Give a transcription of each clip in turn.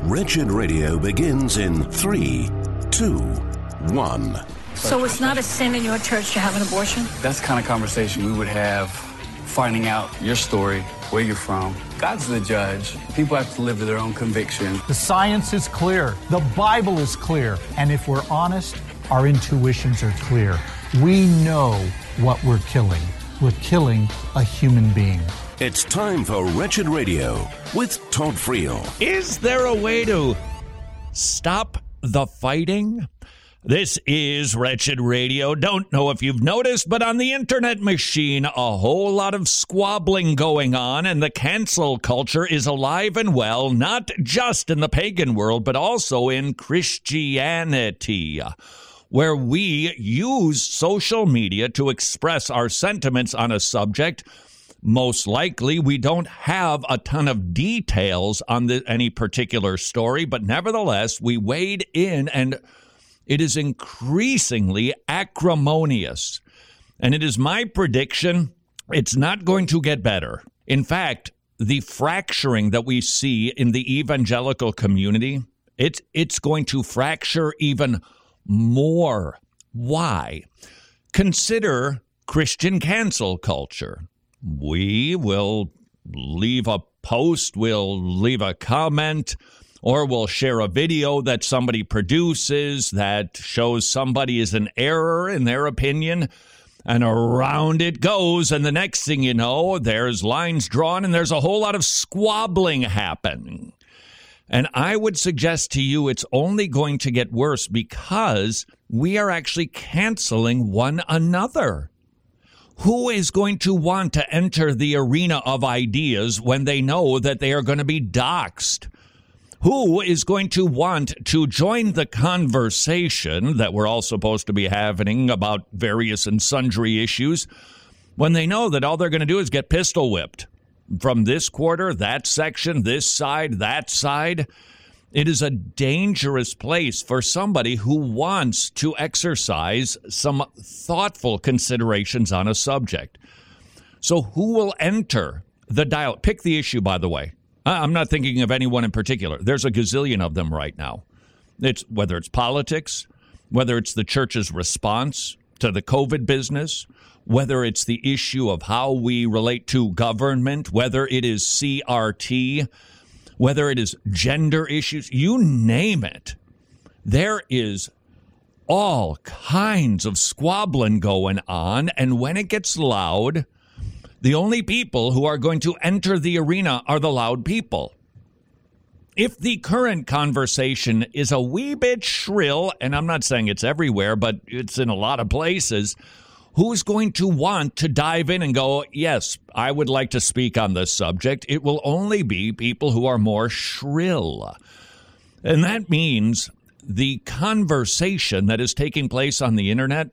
Wretched Radio begins in 3, 2, 1. So it's not a sin in your church to have an abortion? That's the kind of conversation we would have, finding out your story, where you're from. God's the judge. People have to live to their own conviction. The science is clear. The Bible is clear. And if we're honest, our intuitions are clear. We know what we're killing. We're killing a human being. It's time for Wretched Radio with Todd Friel. Is there a way to stop the fighting? This is Wretched Radio. Don't know if you've noticed, but on the internet machine, a whole lot of squabbling going on, and the cancel culture is alive and well, not just in the pagan world, but also in Christianity, where we use social media to express our sentiments on a subject. Most likely, we don't have a ton of details on any particular story, but nevertheless, we wade in, and it is increasingly acrimonious. And it is my prediction it's not going to get better. In fact, the fracturing that we see in the evangelical community, it's going to fracture even more. Why? Consider Christian cancel culture. We will leave a post, we'll leave a comment, or we'll share a video that somebody produces that shows somebody is in error in their opinion, and around it goes, and the next thing you know, there's lines drawn and there's a whole lot of squabbling happening. And I would suggest to you it's only going to get worse because we are actually canceling one another. Who is going to want to enter the arena of ideas when they know that they are going to be doxxed? Who is going to want to join the conversation that we're all supposed to be having about various and sundry issues when they know that all they're going to do is get pistol whipped from this quarter, that section, this side, that side? It is a dangerous place for somebody who wants to exercise some thoughtful considerations on a subject. So who will enter the dialogue? Pick the issue, by the way. I'm not thinking of anyone in particular. There's a gazillion of them right now. It's whether it's politics, whether it's the church's response to the COVID business, whether it's the issue of how we relate to government, whether it is CRT, whether it is gender issues, you name it. There is all kinds of squabbling going on, and when it gets loud, the only people who are going to enter the arena are the loud people. If the current conversation is a wee bit shrill, and I'm not saying it's everywhere, but it's in a lot of places, who's going to want to dive in and go, yes, I would like to speak on this subject? It will only be people who are more shrill. And that means the conversation that is taking place on the internet,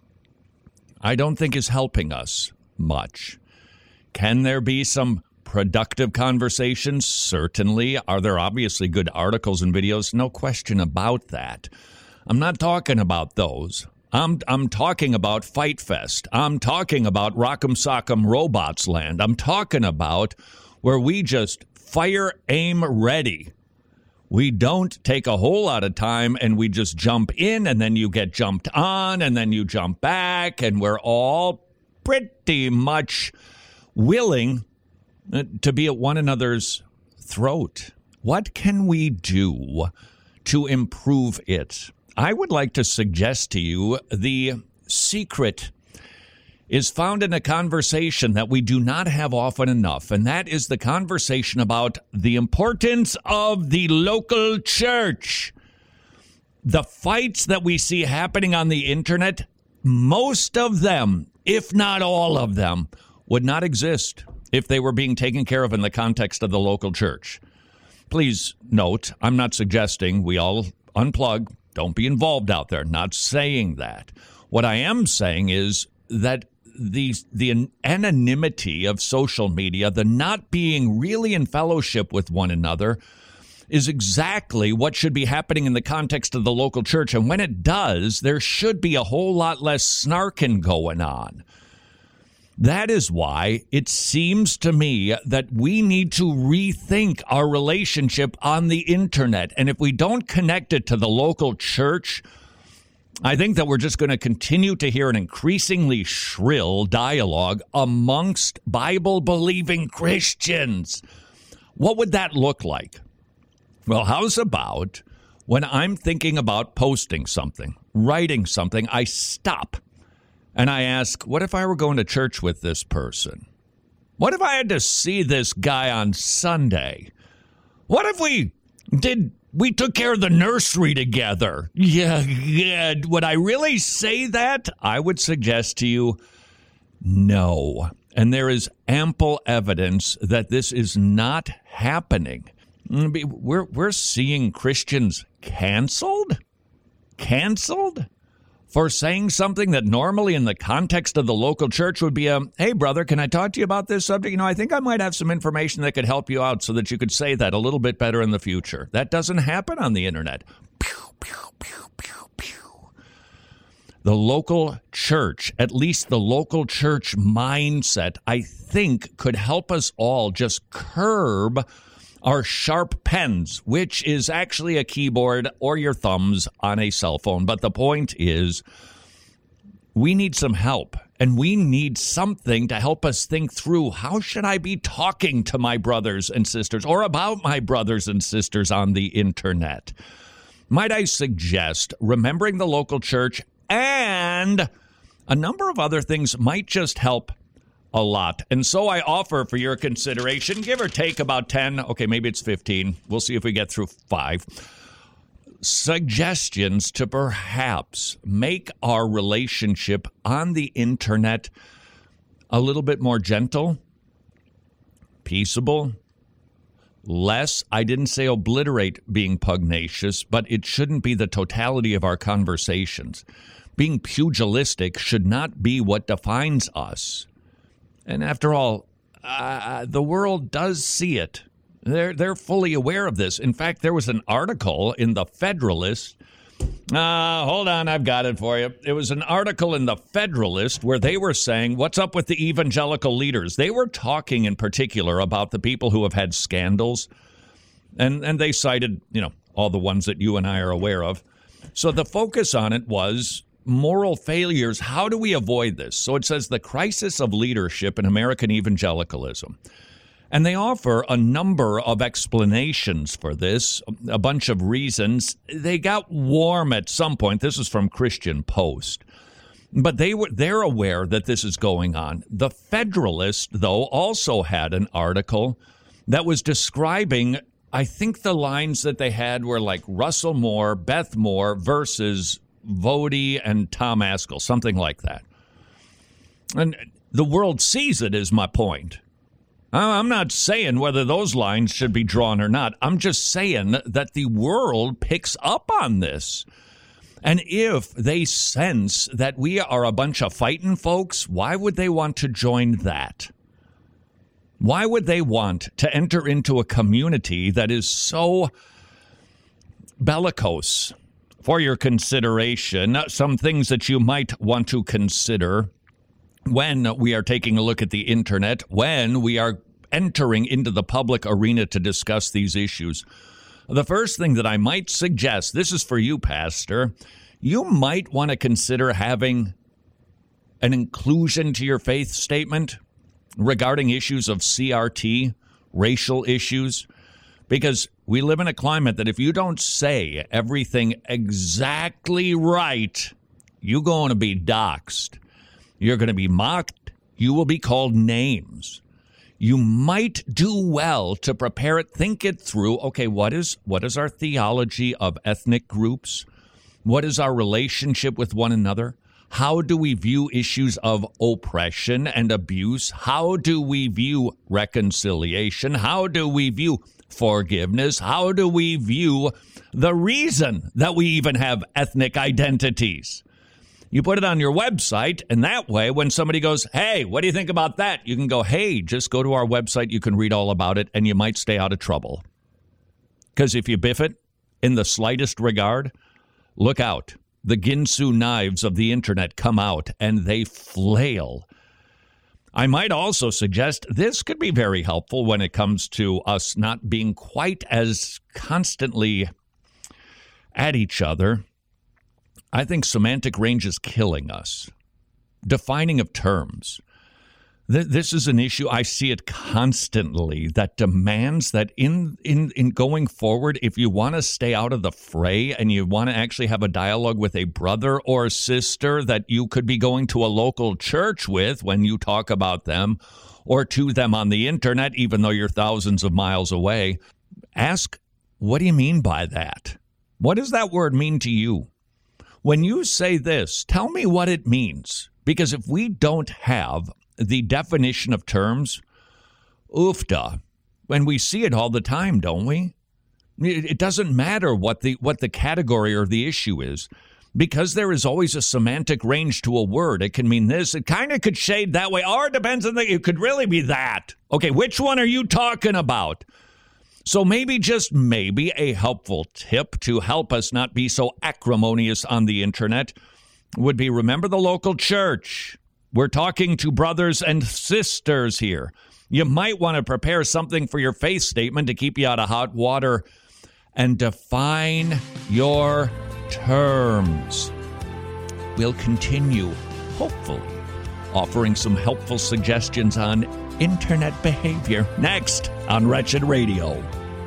I don't think is helping us much. Can there be some productive conversations? Certainly. Are there obviously good articles and videos? No question about that. I'm not talking about those. I'm talking about Fight Fest. I'm talking about Rock'em Sock'em Robots Land. I'm talking about where we just fire, aim, ready. We don't take a whole lot of time and we just jump in and then you get jumped on and then you jump back and we're all pretty much willing to be at one another's throat. What can we do to improve it? I would like to suggest to you the secret is found in a conversation that we do not have often enough, and that is the conversation about the importance of the local church. The fights that we see happening on the internet, most of them, if not all of them, would not exist if they were being taken care of in the context of the local church. Please note, I'm not suggesting we all unplug. Don't be involved out there. Not saying that. What I am saying is that the anonymity of social media, the not being really in fellowship with one another, is exactly what should be happening in the context of the local church. And when it does, there should be a whole lot less snarking going on. That is why it seems to me that we need to rethink our relationship on the internet. And if we don't connect it to the local church, I think that we're just going to continue to hear an increasingly shrill dialogue amongst Bible-believing Christians. What would that look like? Well, how's about when I'm thinking about posting something, writing something, I stop and I ask, what if I were going to church with this person? What if I had to see this guy on Sunday? What if we took care of the nursery together? Yeah. Would I really say that? I would suggest to you, no. And there is ample evidence that this is not happening. We're seeing Christians canceled for saying something that normally in the context of the local church would be hey, brother, can I talk to you about this subject? You know, I think I might have some information that could help you out so that you could say that a little bit better in the future. That doesn't happen on the internet. Pew, pew, pew, pew, pew. The local church, at least the local church mindset, I think could help us all just curb our sharp pens, which is actually a keyboard or your thumbs on a cell phone. But the point is, we need some help, and we need something to help us think through, how should I be talking to my brothers and sisters or about my brothers and sisters on the internet? Might I suggest remembering the local church and a number of other things might just help a lot. And so I offer for your consideration, give or take about 10, okay, maybe it's 15. We'll see if we get through 5. Suggestions to perhaps make our relationship on the internet a little bit more gentle, peaceable, less, I didn't say obliterate being pugnacious, but it shouldn't be the totality of our conversations. Being pugilistic should not be what defines us. And after all, the world does see it. They're fully aware of this. In fact, there was an article in the Federalist. Hold on, I've got it for you. It was an article in the Federalist where they were saying, what's up with the evangelical leaders? They were talking in particular about the people who have had scandals. And they cited, all the ones that you and I are aware of. So the focus on it was moral failures. How do we avoid this? So it says the crisis of leadership in American evangelicalism. And they offer a number of explanations for this, a bunch of reasons. They got warm at some point. This is from Christian Post. But they're aware that this is going on. The Federalist, though, also had an article that was describing, I think the lines that they had were like Russell Moore, Beth Moore versus Vody and Tom Askell, something like that. And the world sees it, is my point. I'm not saying whether those lines should be drawn or not. I'm just saying that the world picks up on this. And if they sense that we are a bunch of fighting folks, why would they want to join that? Why would they want to enter into a community that is so bellicose? For your consideration, some things that you might want to consider when we are taking a look at the internet, when we are entering into the public arena to discuss these issues. The first thing that I might suggest, this is for you, Pastor, you might want to consider having an inclusion to your faith statement regarding issues of CRT, racial issues, because we live in a climate that if you don't say everything exactly right, you're going to be doxxed. You're going to be mocked. You will be called names. You might do well to prepare it, think it through. Okay, what is our theology of ethnic groups? What is our relationship with one another? How do we view issues of oppression and abuse? How do we view reconciliation? How do we view forgiveness? How do we view the reason that we even have ethnic identities? You put it on your website, and that way, when somebody goes, hey, what do you think about that? You can go, hey, just go to our website. You can read all about it, and you might stay out of trouble. Because if you biff it in the slightest regard, look out. The Ginsu knives of the internet come out, and they flail. I might also suggest this could be very helpful when it comes to us not being quite as constantly at each other. I think semantic range is killing us. Defining of terms. This is an issue. I see it constantly that demands that in going forward, if you want to stay out of the fray and you want to actually have a dialogue with a brother or sister that you could be going to a local church with when you talk about them or to them on the internet, even though you're thousands of miles away, ask, what do you mean by that? What does that word mean to you? When you say this, tell me what it means. Because if we don't have the definition of terms, oofda. And we see it all the time, don't we? It doesn't matter what the category or the issue is, because there is always a semantic range to a word. It can mean this. It kind of could shade that way, or it depends on it could really be that. Okay, which one are you talking about? So just maybe a helpful tip to help us not be so acrimonious on the internet would be, remember the local church. We're talking to brothers and sisters here. You might want to prepare something for your faith statement to keep you out of hot water and define your terms. We'll continue, hopefully, offering some helpful suggestions on internet behavior next on Wretched Radio.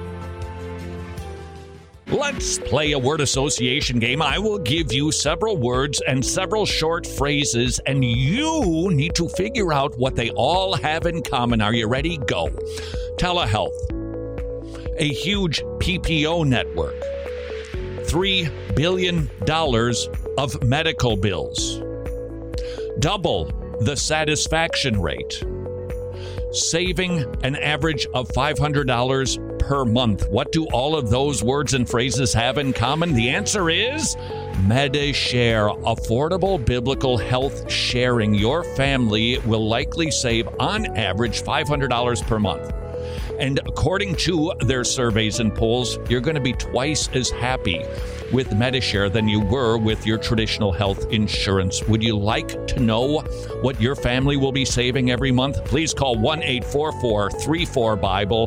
Let's play a word association game. I will give you several words and several short phrases, and you need to figure out what they all have in common. Are you ready? Go. Telehealth. A huge PPO network. $3 billion of medical bills. Double the satisfaction rate. Saving an average of $500 per month. What do all of those words and phrases have in common? The answer is Medi-Share, affordable biblical health sharing. Your family will likely save on average $500 per month. And according to their surveys and polls, you're going to be twice as happy with Medi-Share than you were with your traditional health insurance. Would you like to know what your family will be saving every month? Please call 1-844-34-BIBLE,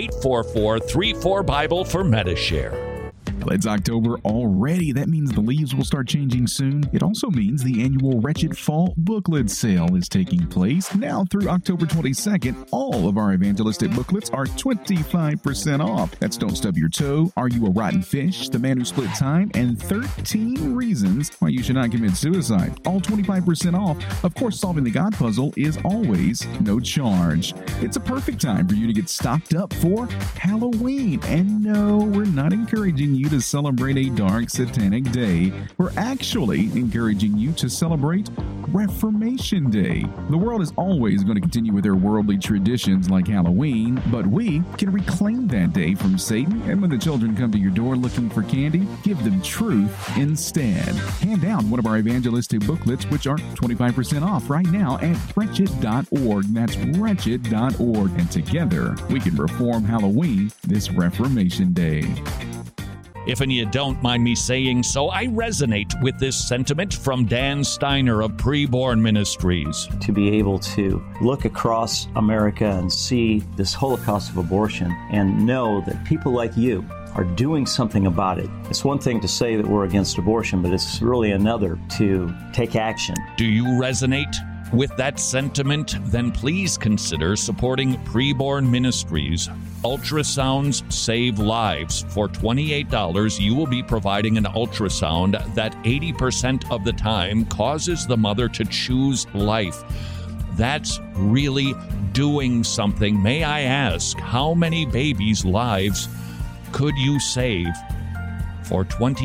844-34-BIBLE for Medi-Share. Well, it's October already. That means the leaves will start changing soon. It also means the annual Wretched Fall Booklet Sale is taking place. Now through October 22nd, all of our evangelistic booklets are 25% off. That's Don't Stub Your Toe, Are You a Rotten Fish, The Man Who Split Time, and 13 Reasons Why You Should Not Commit Suicide. All 25% off. Of course, Solving the God Puzzle is always no charge. It's a perfect time for you to get stocked up for Halloween. And no, we're not encouraging you to celebrate a dark satanic day. We're actually encouraging you to celebrate Reformation Day. The world is always going to continue with their worldly traditions like Halloween, but we can reclaim that day from Satan, and when the children come to your door looking for candy, give them truth instead. Hand out one of our evangelistic booklets, which are 25% off right now at wretched.org. That's wretched.org. And together, we can reform Halloween this Reformation Day. If and you don't mind me saying so, I resonate with this sentiment from Dan Steiner of Preborn Ministries. To be able to look across America and see this Holocaust of abortion and know that people like you are doing something about it. It's one thing to say that we're against abortion, but it's really another to take action. Do you resonate with that sentiment? Then please consider supporting Preborn Ministries. Ultrasounds save lives. For $28, you will be providing an ultrasound that 80% of the time causes the mother to choose life. That's really doing something. May I ask, how many babies' lives could you save for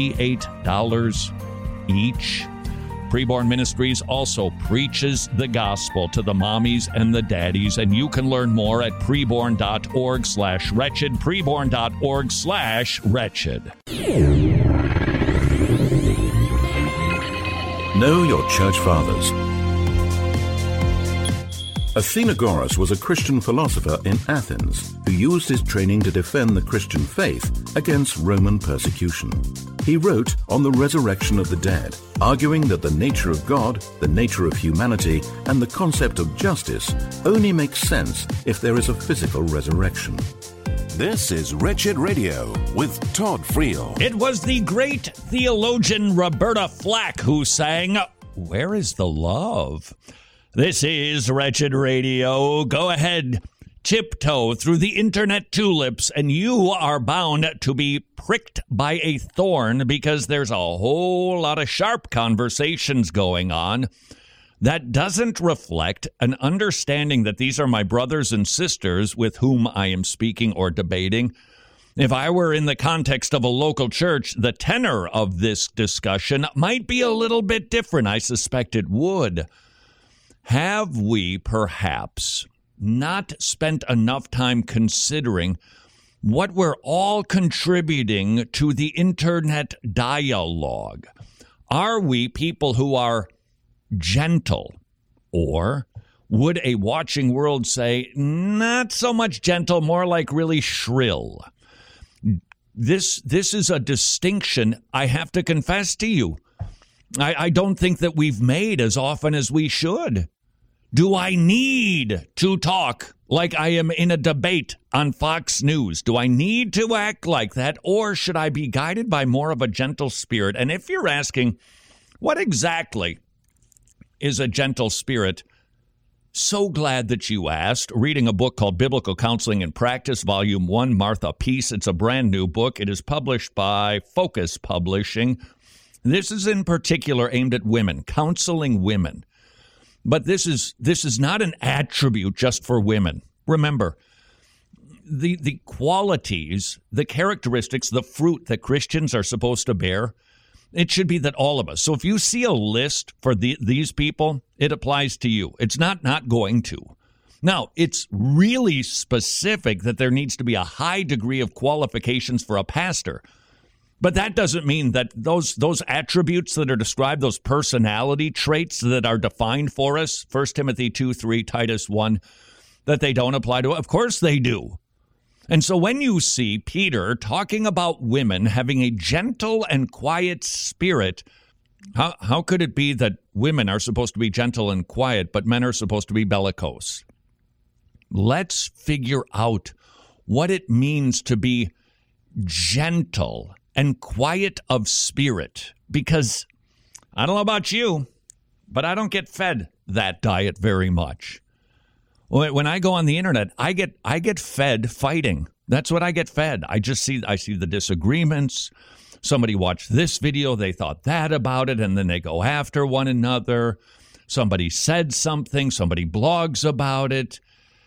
$28 each? Preborn Ministries also preaches the gospel to the mommies and the daddies, and you can learn more at preborn.org/wretched, preborn.org/wretched. Know your church fathers. Athenagoras was a Christian philosopher in Athens who used his training to defend the Christian faith against Roman persecution. He wrote on the resurrection of the dead, arguing that the nature of God, the nature of humanity, and the concept of justice only makes sense if there is a physical resurrection. This is Wretched Radio with Todd Friel. It was the great theologian Roberta Flack who sang, "Where is the Love?" This is Wretched Radio. Go ahead, tiptoe through the internet tulips, and you are bound to be pricked by a thorn because there's a whole lot of sharp conversations going on that doesn't reflect an understanding that these are my brothers and sisters with whom I am speaking or debating. If I were in the context of a local church, the tenor of this discussion might be a little bit different. I suspect it would. Have we perhaps not spent enough time considering what we're all contributing to the internet dialogue? Are we people who are gentle? Or would a watching world say, not so much gentle, more like really shrill? This is a distinction I have to confess to you. I don't think that we've made as often as we should. Do I need to talk like I am in a debate on Fox News? Do I need to act like that, or should I be guided by more of a gentle spirit? And if you're asking, what exactly is a gentle spirit? So glad that you asked. Reading a book called Biblical Counseling and Practice, Volume 1, Martha Peace. It's a brand new book. It is published by Focus Publishing. This is in particular aimed at women, counseling women. But this is not an attribute just for women. Remember, the qualities, the characteristics, the fruit that Christians are supposed to bear, it should be that all of us. So if you see a list for these people, it applies to you. It's not going to. Now, it's really specific that there needs to be a high degree of qualifications for a pastor. But that doesn't mean that those attributes that are described, those personality traits that are defined for us, 1 Timothy 2:3, Titus 1, that they don't apply to. Of course they do. And so when you see Peter talking about women having a gentle and quiet spirit, how could it be that women are supposed to be gentle and quiet, but men are supposed to be bellicose? Let's figure out what it means to be gentle and quiet of spirit, because I don't know about you, but I don't get fed that diet very much. When I go on the internet, I get fed fighting. That's what I get fed. I see the disagreements. Somebody watched this video, they thought that about it, and then they go after one another. Somebody said something, somebody blogs about it.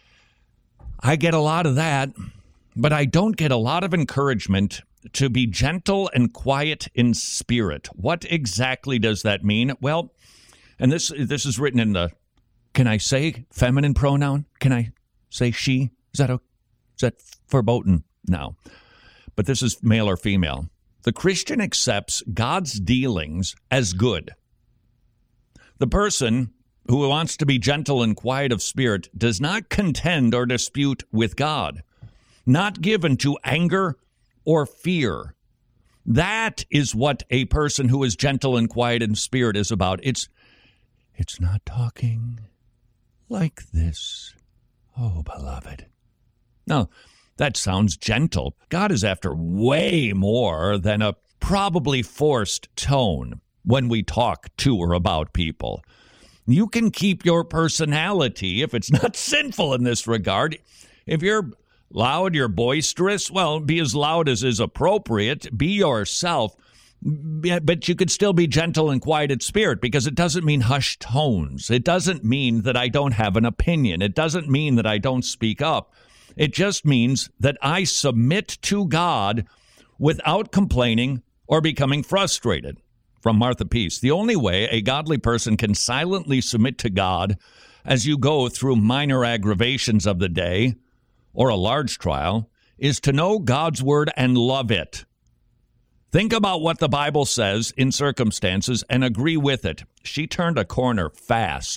I get a lot of that, but I don't get a lot of encouragement to be gentle and quiet in spirit. What exactly does that mean? Well, and this is written in the, can I say feminine pronoun? Can I say she? Is that verboten? No. But this is male or female. The Christian accepts God's dealings as good. The person who wants to be gentle and quiet of spirit does not contend or dispute with God, not given to anger or fear. That is what a person who is gentle and quiet in spirit is about. It's not talking like this, oh, beloved. Now, that sounds gentle. God is after way more than a probably forced tone when we talk to or about people. You can keep your personality if it's not sinful in this regard. If you're loud, you're boisterous, well, be as loud as is appropriate. Be yourself. But you could still be gentle and quiet in spirit, because it doesn't mean hushed tones. It doesn't mean that I don't have an opinion. It doesn't mean that I don't speak up. It just means that I submit to God without complaining or becoming frustrated. From Martha Peace, the only way a godly person can silently submit to God as you go through minor aggravations of the day or a large trial is to know God's word and love it. Think about what the Bible says in circumstances and agree with it. She turned a corner fast.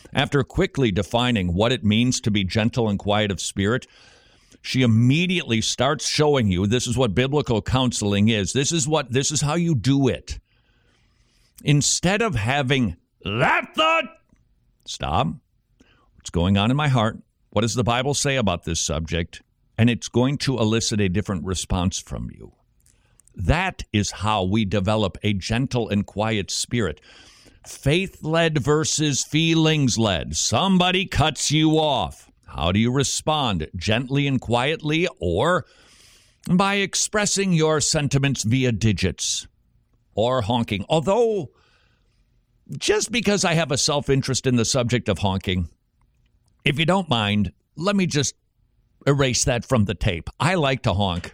After quickly defining what it means to be gentle and quiet of spirit, she immediately starts showing you this is what biblical counseling is. This is how you do it. Instead of having that thought, stop. What's going on in my heart? What does the Bible say about this subject? And it's going to elicit a different response from you. That is how we develop a gentle and quiet spirit. Faith-led versus feelings-led. Somebody cuts you off. How do you respond? Gently and quietly, or by expressing your sentiments via digits or honking? Although, just because I have a self-interest in the subject of honking, if you don't mind, let me just erase that from the tape. I like to honk.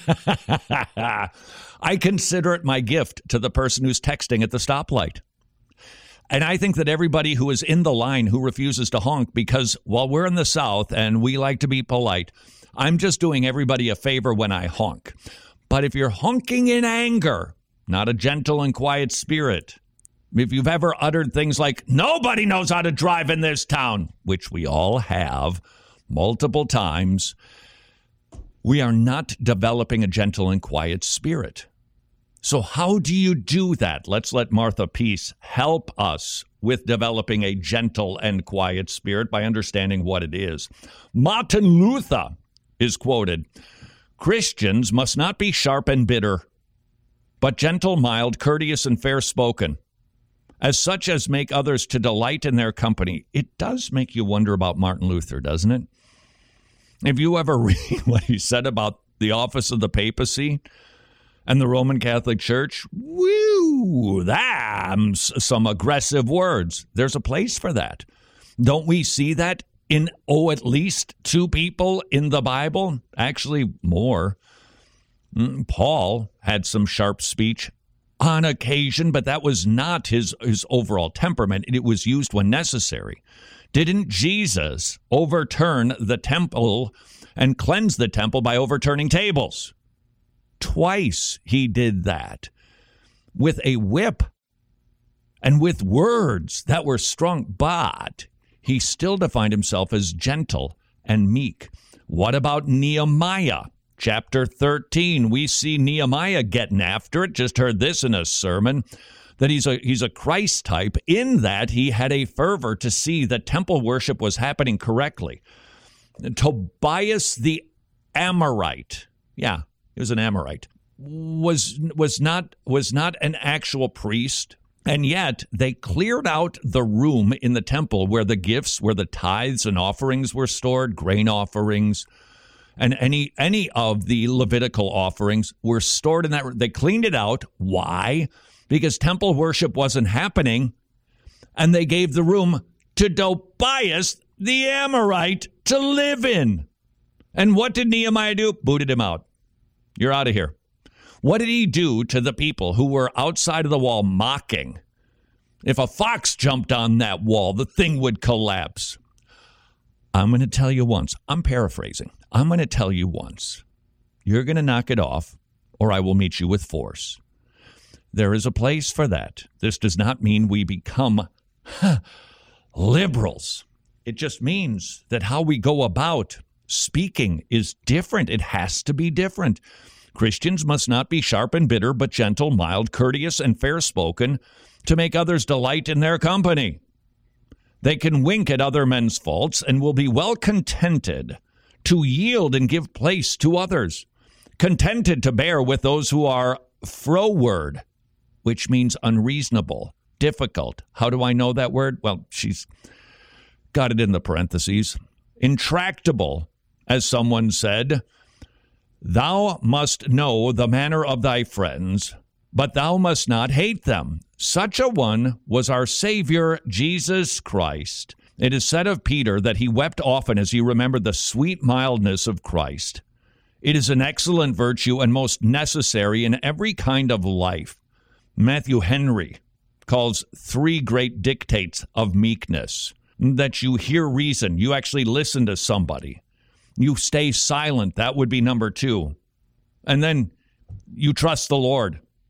I consider it my gift to the person who's texting at the stoplight. And I think that everybody who is in the line who refuses to honk, because while we're in the South and we like to be polite, I'm just doing everybody a favor when I honk. But if you're honking in anger, not a gentle and quiet spirit, if you've ever uttered things like, nobody knows how to drive in this town, which we all have multiple times, we are not developing a gentle and quiet spirit. So how do you do that? Let's let Martha Peace help us with developing a gentle and quiet spirit by understanding what it is. Martin Luther is quoted, Christians must not be sharp and bitter, but gentle, mild, courteous, and fair-spoken, as such as make others to delight in their company. It does make you wonder about Martin Luther, doesn't it? If you ever read what he said about the office of the papacy and the Roman Catholic Church, woo, that's some aggressive words. There's a place for that. Don't we see that in, at least 2 people in the Bible? Actually, more. Paul had some sharp speech on occasion, but that was not his overall temperament. It was used when necessary. Didn't Jesus overturn the temple and cleanse the temple by overturning tables? Twice he did that with a whip and with words that were strong, but he still defined himself as gentle and meek. What about Nehemiah? Chapter 13, we see Nehemiah getting after it. Just heard this in a sermon, that he's a Christ type in that he had a fervor to see that temple worship was happening correctly. Tobias the Amorite, yeah, he was an Amorite, was not an actual priest, and yet they cleared out the room in the temple where the gifts, where the tithes and offerings were stored, grain offerings, and any of the Levitical offerings were stored in that room. They cleaned it out. Why? Because temple worship wasn't happening, and they gave the room to Tobias the Amorite to live in. And what did Nehemiah do? Booted him out. You're out of here. What did he do to the people who were outside of the wall mocking? If a fox jumped on that wall, the thing would collapse. I'm going to tell you once. I'm paraphrasing. I'm going to tell you once. You're going to knock it off, or I will meet you with force. There is a place for that. This does not mean we become liberals. It just means that how we go about speaking is different. It has to be different. Christians must not be sharp and bitter, but gentle, mild, courteous, and fair-spoken to make others delight in their company. They can wink at other men's faults and will be well contented to yield and give place to others, contented to bear with those who are froward, which means unreasonable, difficult. How do I know that word? Well, she's got it in the parentheses. Intractable, as someone said. Thou must know the manner of thy friends, but thou must not hate them. Such a one was our Savior, Jesus Christ. It is said of Peter that he wept often as he remembered the sweet mildness of Christ. It is an excellent virtue and most necessary in every kind of life. Matthew Henry calls 3 great dictates of meekness: that you hear reason, you actually listen to somebody. You stay silent, that would be number 2. And then you trust the Lord.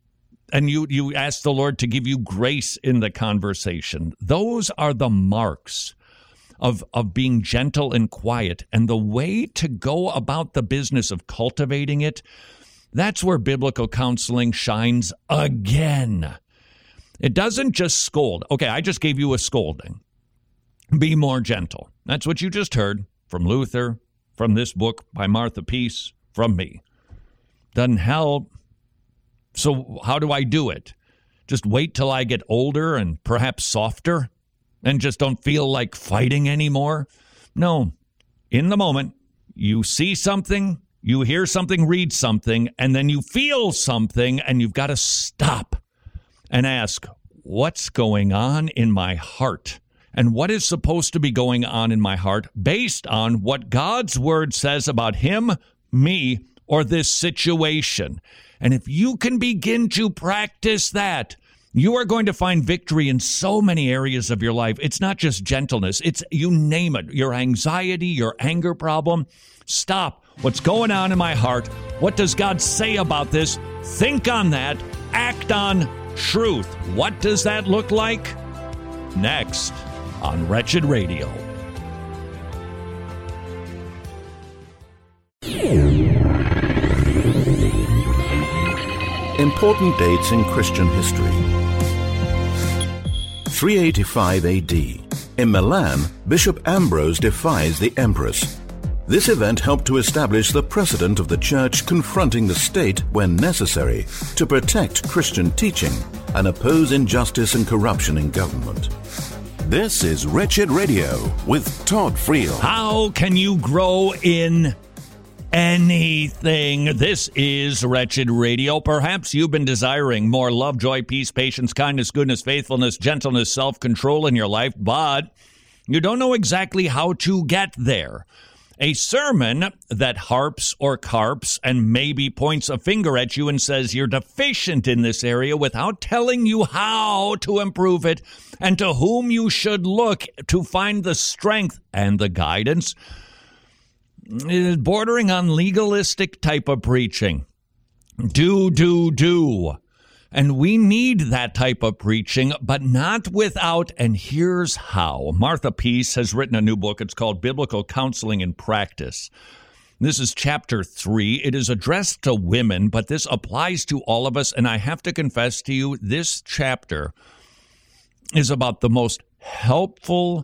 and you ask the Lord to give you grace in the conversation. Those are the marks of being gentle and quiet. And the way to go about the business of cultivating it, that's where biblical counseling shines again. It doesn't just scold. Okay, I just gave you a scolding. Be more gentle. That's what you just heard from Luther, from this book by Martha Peace, from me. Doesn't help. So how do I do it? Just wait till I get older and perhaps softer and just don't feel like fighting anymore? No. In the moment, you see something, you hear something, read something, and then you feel something, and you've got to stop and ask, what's going on in my heart? And what is supposed to be going on in my heart based on what God's word says about him, me, or this situation? And if you can begin to practice that, you are going to find victory in so many areas of your life. It's not just gentleness. It's, you name it, your anxiety, your anger problem. Stop. What's going on in my heart? What does God say about this? Think on that. Act on truth. What does that look like? Next on Wretched Radio. Important dates in Christian history. 385 AD. In Milan, Bishop Ambrose defies the empress. This event helped to establish the precedent of the church confronting the state when necessary to protect Christian teaching and oppose injustice and corruption in government. This is Wretched Radio with Todd Friel. How can you grow in anything? This is Wretched Radio. Perhaps you've been desiring more love, joy, peace, patience, kindness, goodness, faithfulness, gentleness, self-control in your life, but you don't know exactly how to get there. A sermon that harps or carps and maybe points a finger at you and says you're deficient in this area without telling you how to improve it and to whom you should look to find the strength and the guidance is bordering on legalistic type of preaching. Do. And we need that type of preaching, but not without, and here's how. Martha Peace has written a new book. It's called Biblical Counseling in Practice. This is chapter 3. It is addressed to women, but this applies to all of us. And I have to confess to you, this chapter is about the most helpful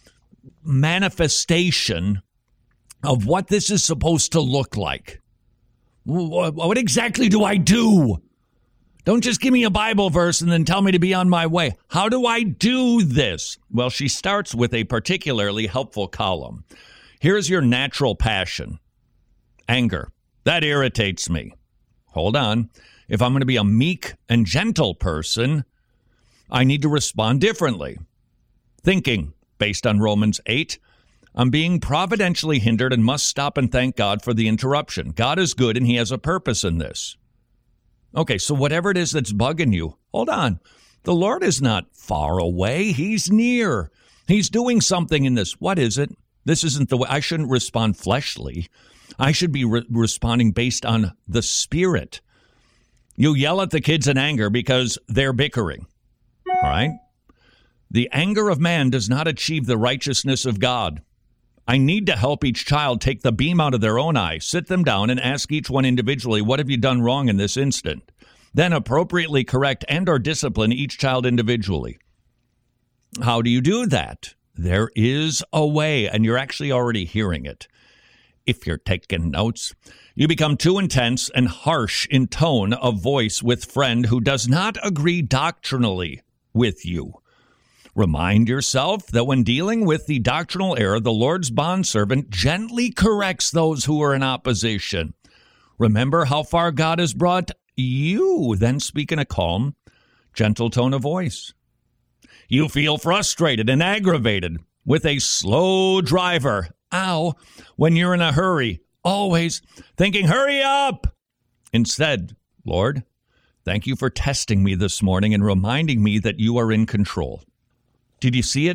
manifestation of what this is supposed to look like. What exactly do I do? Don't just give me a Bible verse and then tell me to be on my way. How do I do this? Well, she starts with a particularly helpful column. Here's your natural passion. Anger. That irritates me. Hold on. If I'm going to be a meek and gentle person, I need to respond differently. Thinking, based on Romans 8, I'm being providentially hindered and must stop and thank God for the interruption. God is good and he has a purpose in this. Okay, so whatever it is that's bugging you, hold on. The Lord is not far away. He's near. He's doing something in this. What is it? This isn't the way. I shouldn't respond fleshly. I should be responding based on the Spirit. You yell at the kids in anger because they're bickering. All right? The anger of man does not achieve the righteousness of God. I need to help each child take the beam out of their own eye, sit them down, and ask each one individually, what have you done wrong in this instant? Then appropriately correct and or discipline each child individually. How do you do that? There is a way, and you're actually already hearing it. If you're taking notes, you become too intense and harsh in tone of voice with friend who does not agree doctrinally with you. Remind yourself that when dealing with the doctrinal error, the Lord's bondservant gently corrects those who are in opposition. Remember how far God has brought you, then speak in a calm, gentle tone of voice. You feel frustrated and aggravated with a slow driver. Ow, when you're in a hurry, always thinking, hurry up. Instead, Lord, thank you for testing me this morning and reminding me that you are in control. Did you see it?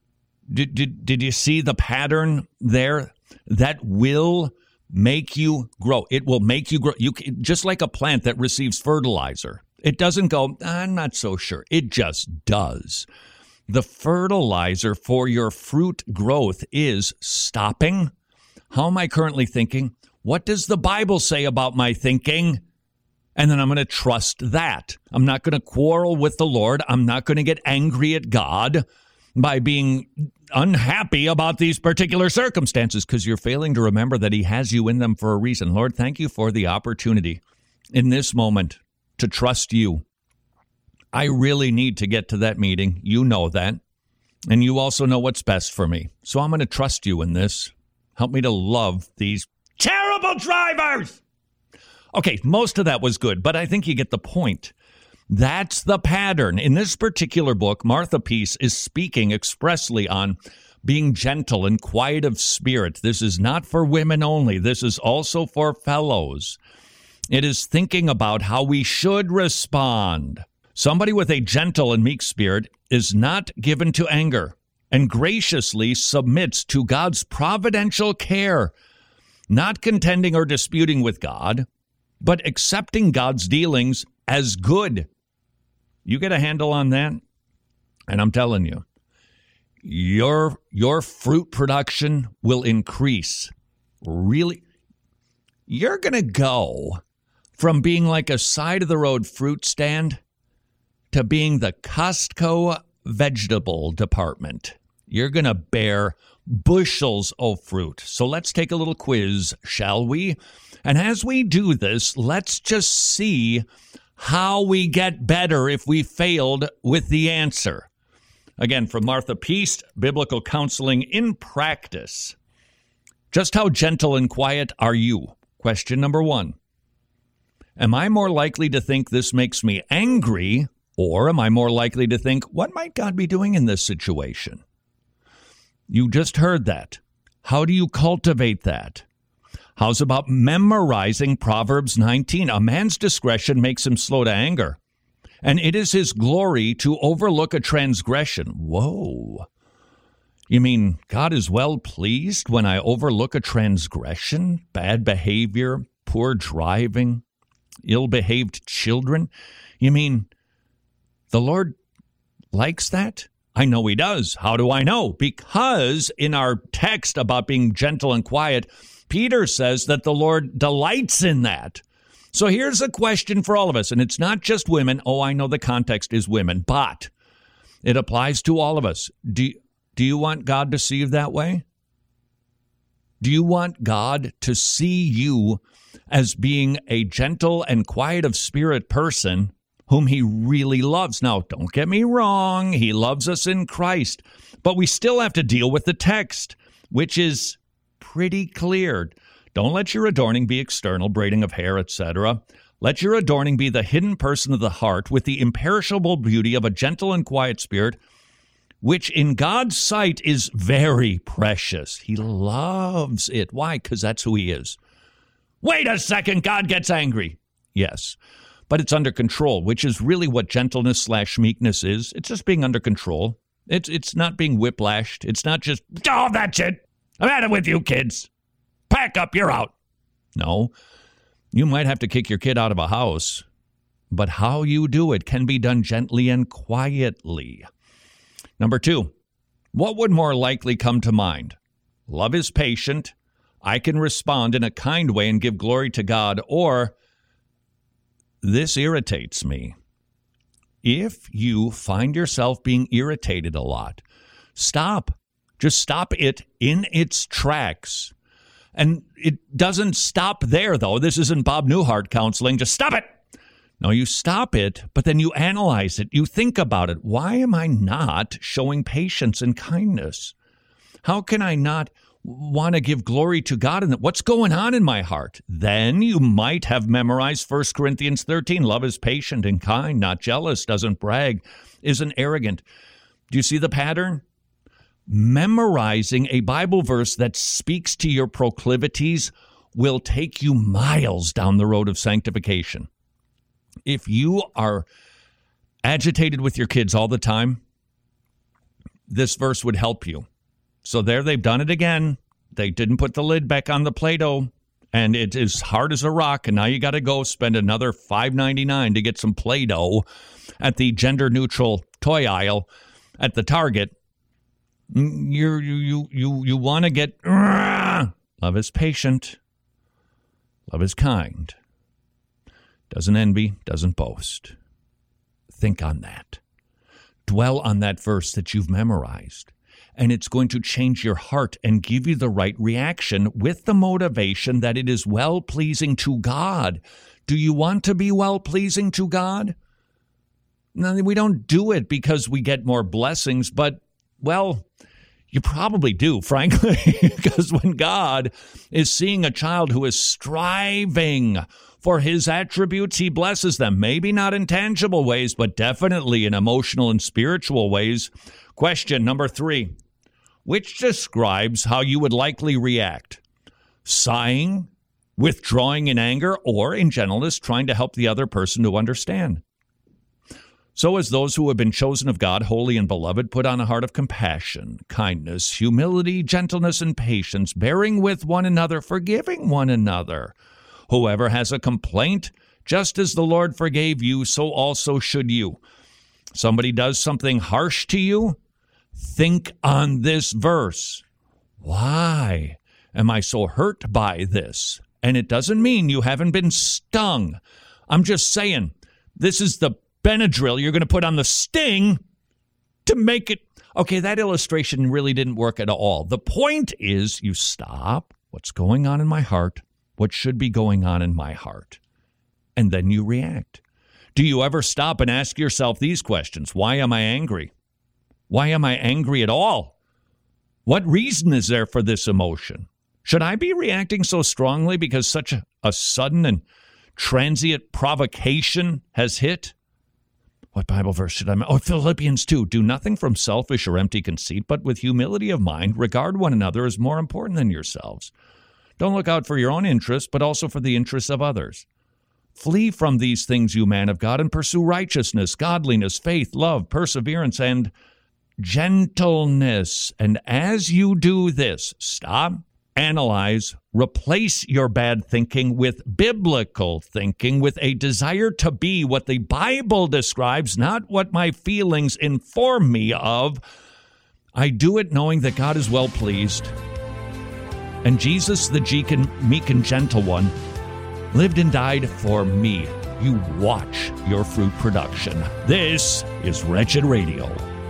Did you see the pattern there? That will make you grow. It will make you grow. Just like a plant that receives fertilizer. It doesn't go, I'm not so sure. It just does. The fertilizer for your fruit growth is stopping. How am I currently thinking? What does the Bible say about my thinking? And then I'm going to trust that. I'm not going to quarrel with the Lord. I'm not going to get angry at God by being unhappy about these particular circumstances, because you're failing to remember that he has you in them for a reason. Lord, thank you for the opportunity in this moment to trust you. I really need to get to that meeting. You know that. And you also know what's best for me. So I'm going to trust you in this. Help me to love these terrible drivers. Okay, most of that was good, but I think you get the point. That's the pattern. In this particular book, Martha Peace is speaking expressly on being gentle and quiet of spirit. This is not for women only. This is also for fellows. It is thinking about how we should respond. Somebody with a gentle and meek spirit is not given to anger and graciously submits to God's providential care, not contending or disputing with God, but accepting God's dealings as good. You get a handle on that? And I'm telling you, your fruit production will increase. Really, you're going to go from being like a side-of-the-road fruit stand to being the Costco vegetable department. You're going to bear bushels of fruit. So let's take a little quiz, shall we? And as we do this, let's just see how we get better if we failed with the answer. Again, from Martha Peace, Biblical Counseling in Practice. Just how gentle and quiet are you? Question number 1. Am I more likely to think this makes me angry, or am I more likely to think, what might God be doing in this situation? You just heard that. How do you cultivate that? How's about memorizing Proverbs 19? A man's discretion makes him slow to anger, and it is his glory to overlook a transgression. Whoa. You mean God is well pleased when I overlook a transgression, bad behavior, poor driving, ill-behaved children? You mean the Lord likes that? I know he does. How do I know? Because in our text about being gentle and quiet, Peter says that the Lord delights in that. So here's a question for all of us, and it's not just women. Oh, I know the context is women, but it applies to all of us. Do you want God to see you that way? Do you want God to see you as being a gentle and quiet of spirit person whom he really loves? Now, don't get me wrong. He loves us in Christ, but we still have to deal with the text, which is pretty clear. Don't let your adorning be external, braiding of hair, etc. Let your adorning be the hidden person of the heart with the imperishable beauty of a gentle and quiet spirit, which in God's sight is very precious. He loves it. Why? Because that's who he is. Wait a second, God gets angry. Yes, but it's under control, which is really what gentleness/meekness is. It's just being under control. It's not being whiplashed. It's not just, oh, that's it. I'm at it with you, kids. Pack up, you're out. No, you might have to kick your kid out of a house, but how you do it can be done gently and quietly. Number 2, what would more likely come to mind? Love is patient. I can respond in a kind way and give glory to God, or this irritates me. If you find yourself being irritated a lot, stop. Just stop it in its tracks. And it doesn't stop there, though. This isn't Bob Newhart counseling. Just stop it. No, you stop it, but then you analyze it. You think about it. Why am I not showing patience and kindness? How can I not want to give glory to God? And what's going on in my heart? Then you might have memorized 1 Corinthians 13. Love is patient and kind, not jealous, doesn't brag, isn't arrogant. Do you see the pattern? Memorizing a Bible verse that speaks to your proclivities will take you miles down the road of sanctification. If you are agitated with your kids all the time, this verse would help you. So there, they've done it again. They didn't put the lid back on the Play-Doh, and it is hard as a rock, and now you got to go spend another $5.99 to get some Play-Doh at the gender-neutral toy aisle at the Target, you want to get... Love is patient. Love is kind. Doesn't envy, doesn't boast. Think on that. Dwell on that verse that you've memorized. And it's going to change your heart and give you the right reaction with the motivation that it is well-pleasing to God. Do you want to be well-pleasing to God? No, we don't do it because we get more blessings, but, well, you probably do, frankly, because when God is seeing a child who is striving for his attributes, he blesses them. Maybe not in tangible ways, but definitely in emotional and spiritual ways. Question number 3, which describes how you would likely react? Sighing, withdrawing in anger, or in gentleness, trying to help the other person to understand. So as those who have been chosen of God, holy and beloved, put on a heart of compassion, kindness, humility, gentleness, and patience, bearing with one another, forgiving one another. Whoever has a complaint, just as the Lord forgave you, so also should you. Somebody does something harsh to you, think on this verse. Why am I so hurt by this? And it doesn't mean you haven't been stung. I'm just saying, this is the Benadryl you're going to put on the sting to make it. Okay, that illustration really didn't work at all. The point is you stop. What's going on in my heart? What should be going on in my heart? And then you react. Do you ever stop and ask yourself these questions? Why am I angry? Why am I angry at all? What reason is there for this emotion? Should I be reacting so strongly because such a sudden and transient provocation has hit? What Bible verse should I... Philippians 2. Do nothing from selfish or empty conceit, but with humility of mind, regard one another as more important than yourselves. Don't look out for your own interests, but also for the interests of others. Flee from these things, you man of God, and pursue righteousness, godliness, faith, love, perseverance, and gentleness. And as you do this, stop, analyze, replace your bad thinking with biblical thinking, with a desire to be what the Bible describes, not what my feelings inform me of. I do it knowing that God is well pleased. And Jesus, the meek and gentle one, lived and died for me. You watch your fruit production. This is Wretched Radio.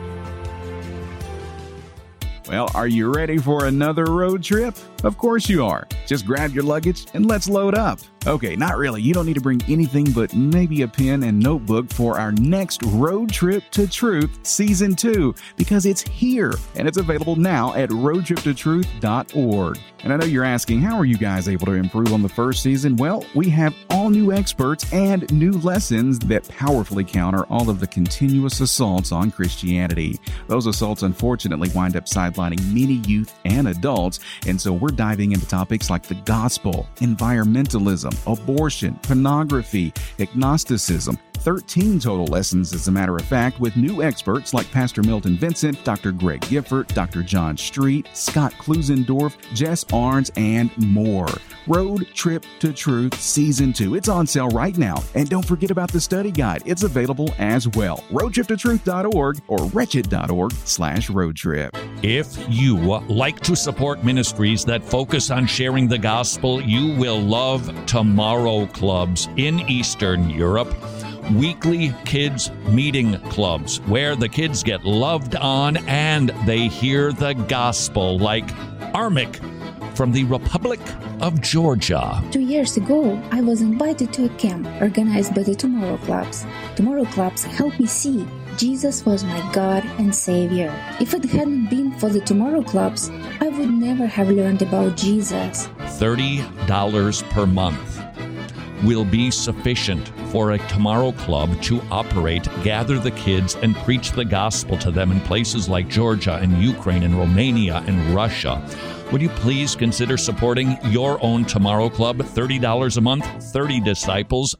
Well, are you ready for another road trip? Of course you are. Just grab your luggage and let's load up. Okay, not really. You don't need to bring anything but maybe a pen and notebook for our next Road Trip to Truth Season 2, because it's here and it's available now at roadtriptotruth.org. And I know you're asking, how are you guys able to improve on the first season? Well, we have all new experts and new lessons that powerfully counter all of the continuous assaults on Christianity. Those assaults, unfortunately, wind up sidelining many youth and adults, and so we're diving into topics like the gospel, environmentalism, abortion, pornography, agnosticism. 13 total lessons, as a matter of fact, with new experts like Pastor Milton Vincent, Dr. Greg Gifford, Dr. John Street, Scott Klusendorf, Jess Arns, and more. Road Trip to Truth Season 2. It's on sale right now. And don't forget about the study guide. It's available as well. roadtriptotruth.org or wretched.org/roadtrip. If you like to support ministries that focus on sharing the gospel, you will love Tomorrow Clubs in Eastern Europe. Weekly kids meeting clubs where the kids get loved on and they hear the gospel, like Armik from the Republic of Georgia. 2 years ago, I was invited to a camp organized by the Tomorrow Clubs. Tomorrow Clubs helped me see Jesus was my God and Savior. If it hadn't been for the Tomorrow Clubs, I would never have learned about Jesus. $30 per month will be sufficient for a Tomorrow Club to operate, gather the kids, and preach the gospel to them in places like Georgia and Ukraine and Romania and Russia. Would you please consider supporting your own Tomorrow Club? $30 a month, 30 disciples.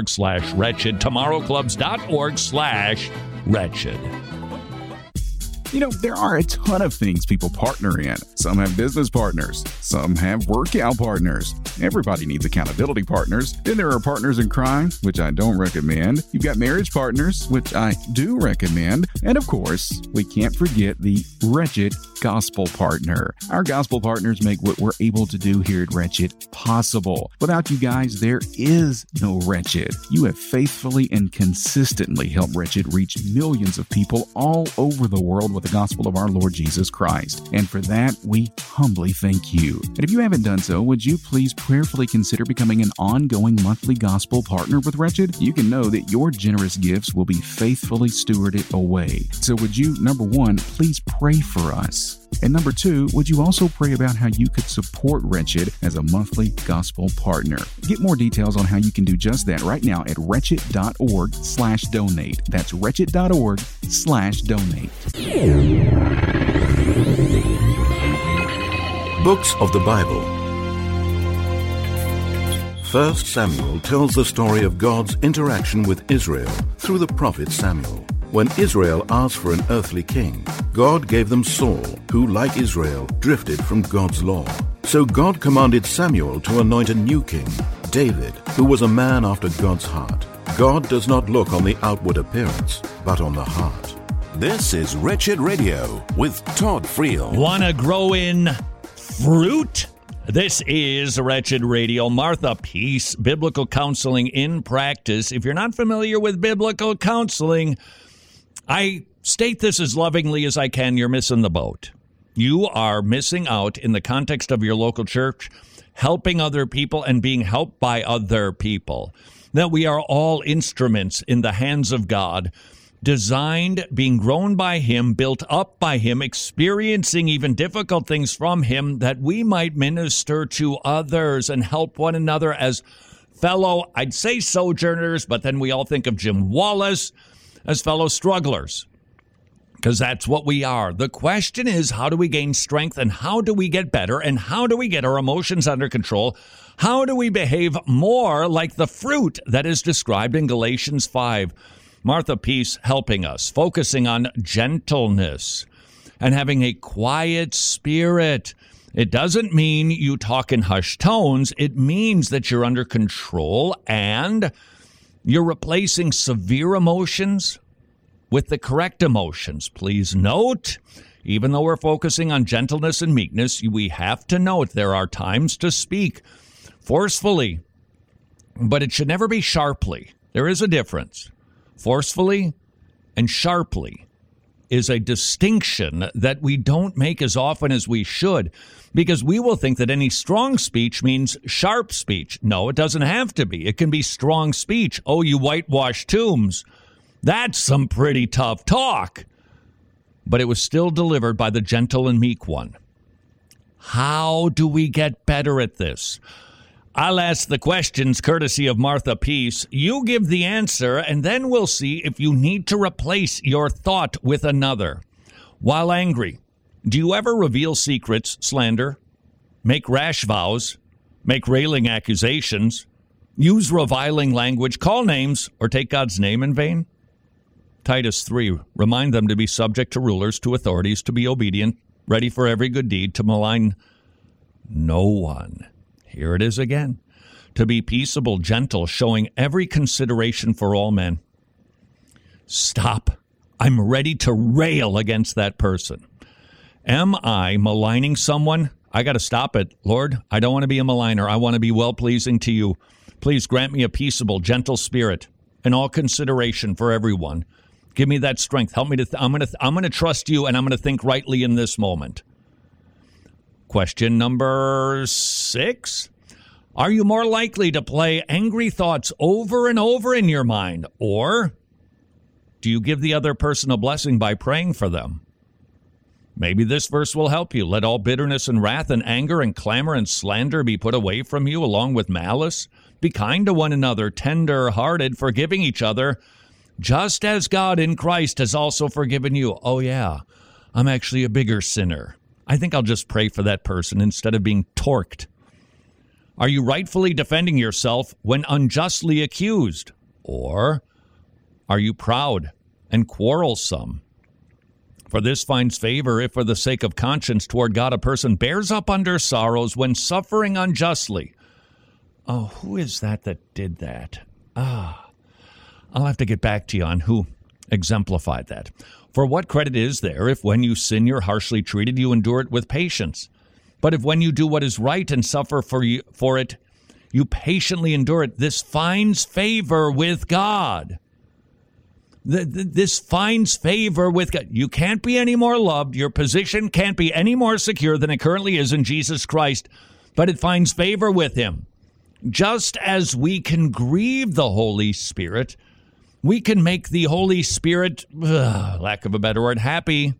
TomorrowClubs.org/wretched. TomorrowClubs.org/wretched. You know, there are a ton of things people partner in. Some have business partners. Some have workout partners. Everybody needs accountability partners. Then there are partners in crime, which I don't recommend. You've got marriage partners, which I do recommend. And of course, we can't forget the Wretched Gospel Partner. Our gospel partners make what we're able to do here at Wretched possible. Without you guys, there is no Wretched. You have faithfully and consistently helped Wretched reach millions of people all over the world with the gospel of our Lord Jesus Christ. And for that, we humbly thank you. And if you haven't done so, would you please prayerfully consider becoming an ongoing monthly gospel partner with Wretched? You can know that your generous gifts will be faithfully stewarded away. So would you, number one, please pray for us? And number two, would you also pray about how you could support Wretched as a monthly gospel partner? Get more details on how you can do just that right now at wretched.org/donate. That's wretched.org/donate. Books of the Bible. 1 Samuel tells the story of God's interaction with Israel through the prophet Samuel. When Israel asked for an earthly king, God gave them Saul, who, like Israel, drifted from God's law. So God commanded Samuel to anoint a new king, David, who was a man after God's heart. God does not look on the outward appearance, but on the heart. This is Wretched Radio with Todd Friel. Want to grow in fruit? This is Wretched Radio. Martha Peace, Biblical Counseling in Practice. If you're not familiar with biblical counseling, I state this as lovingly as I can. You're missing the boat. You are missing out in the context of your local church, helping other people and being helped by other people. That we are all instruments in the hands of God, designed, being grown by Him, built up by Him, experiencing even difficult things from Him, that we might minister to others and help one another as fellow, I'd say sojourners, but then we all think of Jim Wallace as fellow strugglers, because that's what we are. The question is, how do we gain strength, and how do we get better, and how do we get our emotions under control? How do we behave more like the fruit that is described in Galatians 5? Martha Peace helping us, focusing on gentleness and having a quiet spirit. It doesn't mean you talk in hushed tones. It means that you're under control and you're replacing severe emotions with the correct emotions. Please note, even though we're focusing on gentleness and meekness, we have to note there are times to speak forcefully, but it should never be sharply. There is a difference. Forcefully and sharply is a distinction that we don't make as often as we should, because we will think that any strong speech means sharp speech. No, it doesn't have to be. It can be strong speech. Oh, you whitewashed tombs. That's some pretty tough talk. But it was still delivered by the gentle and meek one. How do we get better at this? I'll ask the questions courtesy of Martha Peace. You give the answer, and then we'll see if you need to replace your thought with another. While angry, do you ever reveal secrets, slander, make rash vows, make railing accusations, use reviling language, call names, or take God's name in vain? Titus 3, remind them to be subject to rulers, to authorities, to be obedient, ready for every good deed, to malign no one. Here it is again. To be peaceable, gentle, showing every consideration for all men. Stop. I'm ready to rail against that person. Am I maligning someone? I got to stop it. Lord, I don't want to be a maligner. I want to be well-pleasing to you. Please grant me a peaceable, gentle spirit and all consideration for everyone. Give me that strength. Help me to. I'm going to trust you, and I'm going to think rightly in this moment. Question number 6. Are you more likely to play angry thoughts over and over in your mind? Or do you give the other person a blessing by praying for them? Maybe this verse will help you. Let all bitterness and wrath and anger and clamor and slander be put away from you, along with malice. Be kind to one another, tender-hearted, forgiving each other, just as God in Christ has also forgiven you. Oh, yeah, I'm actually a bigger sinner. I think I'll just pray for that person instead of being torqued. Are you rightfully defending yourself when unjustly accused? Or are you proud and quarrelsome? For this finds favor if for the sake of conscience toward God a person bears up under sorrows when suffering unjustly. Oh, who is that did that? I'll have to get back to you on who exemplified that. For what credit is there if when you sin you're harshly treated, you endure it with patience? But if when you do what is right and suffer for it, you patiently endure it, this finds favor with God. This finds favor with God. You can't be any more loved. Your position can't be any more secure than it currently is in Jesus Christ, but it finds favor with him. Just as we can grieve the Holy Spirit, we can make the Holy Spirit, lack of a better word, happy.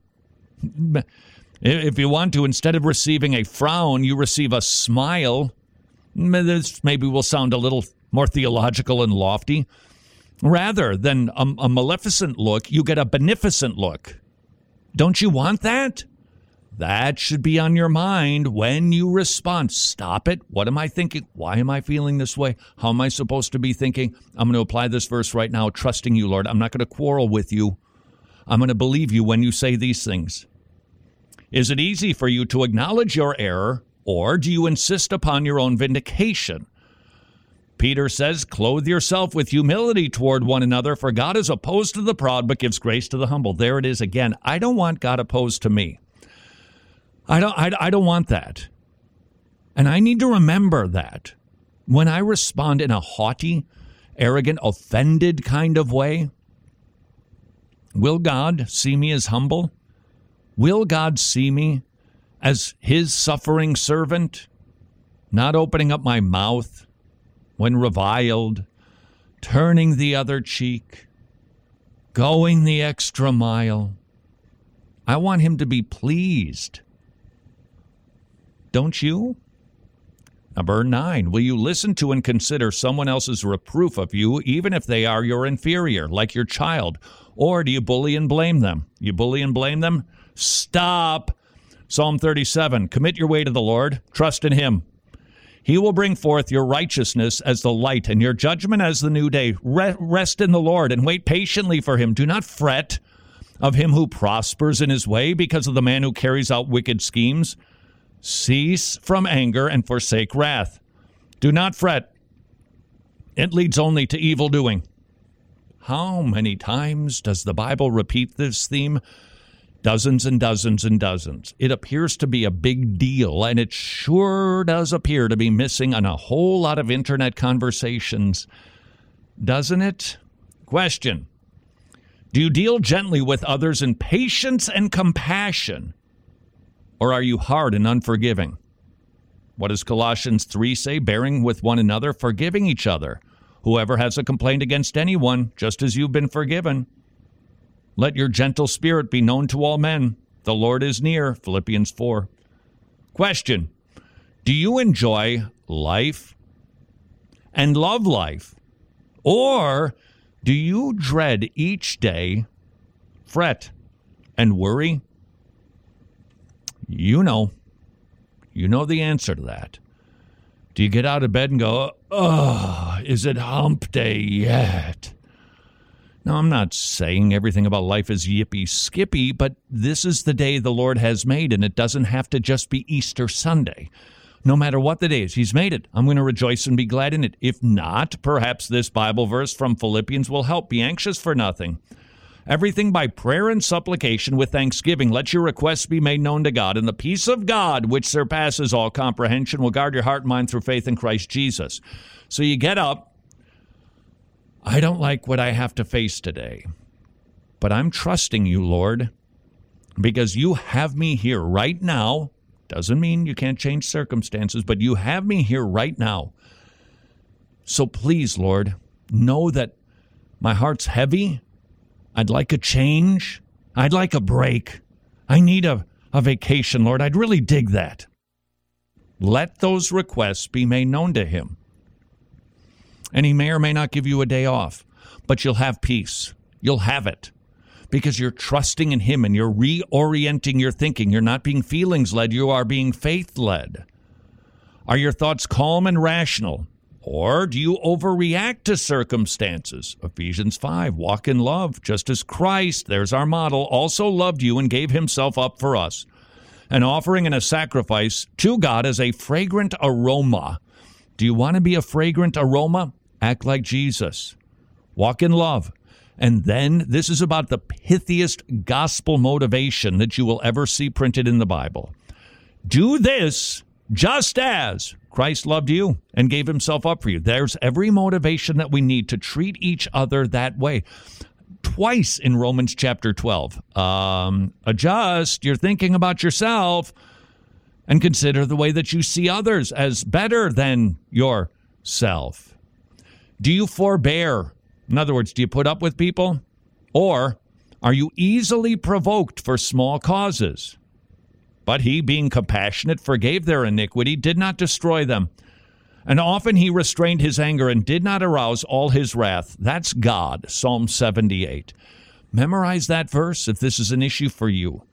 If you want to, instead of receiving a frown, you receive a smile. This maybe will sound a little more theological and lofty. Rather than a maleficent look, you get a beneficent look. Don't you want that? That should be on your mind when you respond. Stop it. What am I thinking? Why am I feeling this way? How am I supposed to be thinking? I'm going to apply this verse right now, trusting you, Lord. I'm not going to quarrel with you. I'm going to believe you when you say these things. Is it easy for you to acknowledge your error, or do you insist upon your own vindication? Peter says, clothe yourself with humility toward one another, for God is opposed to the proud, but gives grace to the humble. There it is again. I don't want God opposed to me. I don't want that. And I need to remember that when I respond in a haughty, arrogant, offended kind of way, will God see me as humble? Will God see me as his suffering servant, not opening up my mouth when reviled, turning the other cheek, going the extra mile? I want him to be pleased. Don't you? Number 9, will you listen to and consider someone else's reproof of you, even if they are your inferior, like your child? Or do you bully and blame them? You bully and blame them? Stop. Psalm 37, commit your way to the Lord. Trust in him. He will bring forth your righteousness as the light and your judgment as the new day. Rest in the Lord and wait patiently for him. Do not fret of him who prospers in his way because of the man who carries out wicked schemes. Cease from anger and forsake wrath. Do not fret. It leads only to evil doing. How many times does the Bible repeat this theme? Dozens and dozens and dozens. It appears to be a big deal, and it sure does appear to be missing on a whole lot of internet conversations. Doesn't it? Question. Do you deal gently with others in patience and compassion? Or are you hard and unforgiving? What does Colossians 3 say? Bearing with one another, forgiving each other. Whoever has a complaint against anyone, just as you've been forgiven. Let your gentle spirit be known to all men. The Lord is near. Philippians 4. Question. Do you enjoy life and love life? Or do you dread each day, fret, and worry? You know the answer to that. Do you get out of bed and go, oh, is it hump day yet? Now, I'm not saying everything about life is yippee-skippy, but this is the day the Lord has made, and it doesn't have to just be Easter Sunday. No matter what the day is, he's made it. I'm going to rejoice and be glad in it. If not, perhaps this Bible verse from Philippians will help. Be anxious for nothing. Everything by prayer and supplication with thanksgiving. Let your requests be made known to God, and the peace of God, which surpasses all comprehension, will guard your heart and mind through faith in Christ Jesus. So you get up. I don't like what I have to face today, but I'm trusting you, Lord, because you have me here right now. Doesn't mean you can't change circumstances, but you have me here right now. So please, Lord, know that my heart's heavy. I'd like a change. I'd like a break. I need a vacation, Lord. I'd really dig that. Let those requests be made known to him. And he may or may not give you a day off, but you'll have peace. You'll have it because you're trusting in him and you're reorienting your thinking. You're not being feelings-led. You are being faith-led. Are your thoughts calm and rational? Or do you overreact to circumstances? Ephesians 5, walk in love, just as Christ, there's our model, also loved you and gave himself up for us, an offering and a sacrifice to God as a fragrant aroma. Do you want to be a fragrant aroma? Act like Jesus. Walk in love. And then this is about the pithiest gospel motivation that you will ever see printed in the Bible. Do this just as Christ loved you and gave himself up for you. There's every motivation that we need to treat each other that way. Twice in Romans chapter 12. Adjust your thinking about yourself and consider the way that you see others as better than yourself. Do you forbear? In other words, do you put up with people? Or are you easily provoked for small causes? But he, being compassionate, forgave their iniquity, did not destroy them. And often he restrained his anger and did not arouse all his wrath. That's God, Psalm 78. Memorize that verse if this is an issue for you.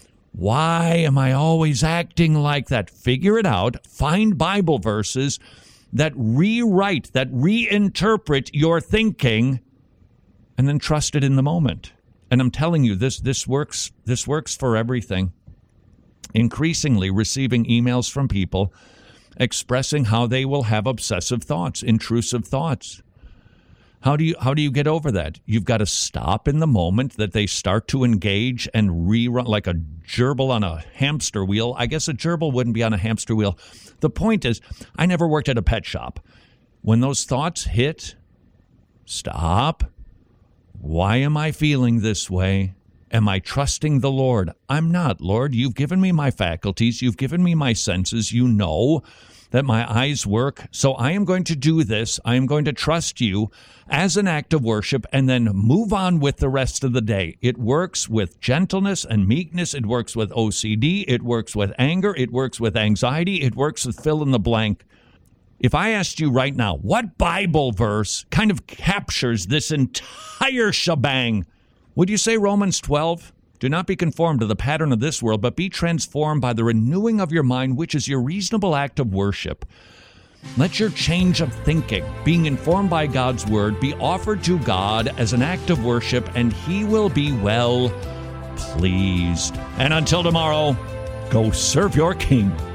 Why am I always acting like that? Figure it out. Find Bible verses that rewrite, that reinterpret your thinking, and then trust it in the moment. And I'm telling you, this works for everything. Increasingly receiving emails from people expressing how they will have obsessive thoughts, intrusive thoughts. How do you get over that? You've got to stop in the moment that they start to engage and rerun like a gerbil on a hamster wheel. I guess a gerbil wouldn't be on a hamster wheel. The point is, I never worked at a pet shop. When those thoughts hit, stop. Why am I feeling this way? Am I trusting the Lord? I'm not, Lord. You've given me my faculties. You've given me my senses. You know that my eyes work. So I am going to do this. I am going to trust you as an act of worship and then move on with the rest of the day. It works with gentleness and meekness. It works with OCD. It works with anger. It works with anxiety. It works with fill in the blank. If I asked you right now, what Bible verse kind of captures this entire shebang? Would you say Romans 12? Do not be conformed to the pattern of this world, but be transformed by the renewing of your mind, which is your reasonable act of worship. Let your change of thinking, being informed by God's word, be offered to God as an act of worship, and he will be well pleased. And until tomorrow, go serve your King.